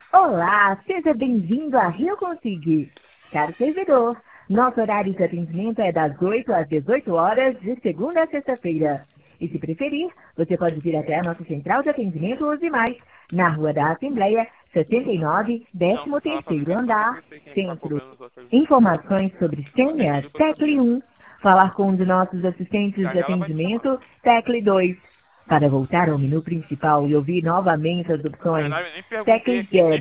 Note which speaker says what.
Speaker 1: Olá, seja bem-vindo a Rio Consig. Caro servidor, nosso horário de atendimento é das 8 às 18 horas, de segunda a sexta-feira. E se preferir, você pode vir até a nossa central de atendimento Use Mais, na Rua da Assembleia, 79,
Speaker 2: Não, se falar pra mim
Speaker 1: 13º
Speaker 2: que é só porque
Speaker 1: andar,
Speaker 2: eu sei quem tá
Speaker 1: Centro.
Speaker 2: cobrando o serviço.
Speaker 1: Informações sobre
Speaker 2: É
Speaker 1: senhas,
Speaker 2: pedido pra
Speaker 1: tecle
Speaker 2: saber.
Speaker 1: 1. Falar com um de nossos assistentes
Speaker 2: Já
Speaker 1: de
Speaker 2: já ela vai te chamar.
Speaker 1: atendimento, tecle 2. Para voltar ao menu principal e ouvir novamente as
Speaker 2: Na
Speaker 1: opções,
Speaker 2: verdade, eu nem perguntei
Speaker 1: tecle
Speaker 2: aqui,
Speaker 1: 0.
Speaker 2: nem